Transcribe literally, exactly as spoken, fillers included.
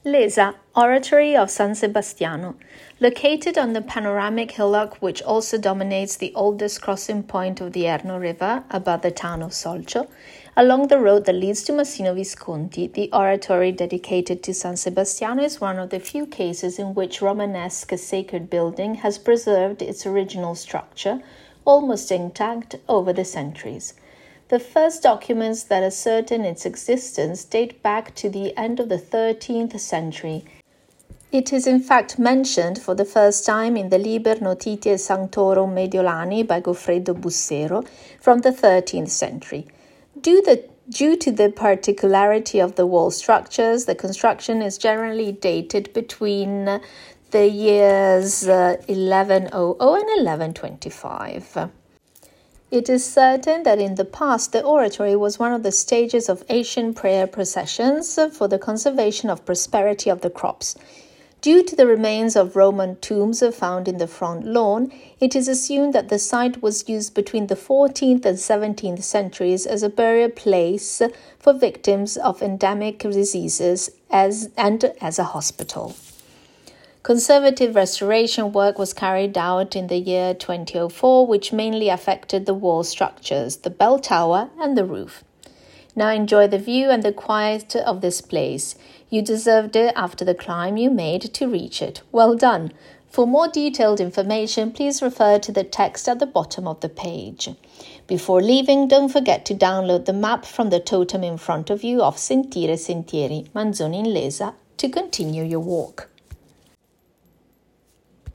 Lesa, Oratory of San Sebastiano. Located on the panoramic hillock which also dominates the oldest crossing point of the Erno River above the town of Solcio, along the road that leads to Massino Visconti, the oratory dedicated to San Sebastiano is one of the few cases in which Romanesque sacred building has preserved its original structure, almost intact, over the centuries. The first documents that ascertain its existence date back to the end of the thirteenth century. It is in fact mentioned for the first time in the Liber Notitiae Sanctorum Mediolani by Goffredo Bussero from the thirteenth century. Due, the, due to the particularity of the wall structures, the construction is generally dated between the years uh, eleven hundred and eleven twenty-five. It is certain that in the past the oratory was one of the stages of ancient prayer processions for the conservation of prosperity of the crops. Due to the remains of Roman tombs found in the front lawn, it is assumed that the site was used between the fourteenth and seventeenth centuries as a burial place for victims of endemic diseases as, and as a hospital. Conservative restoration work was carried out in the year twenty oh four, which mainly affected the wall structures, the bell tower, and the roof. Now enjoy the view and the quiet of this place. You deserved it after the climb you made to reach it. Well done! For more detailed information, please refer to the text at the bottom of the page. Before leaving, don't forget to download the map from the totem in front of you of Sentire Sentieri, Manzoni in Lesa, to continue your walk.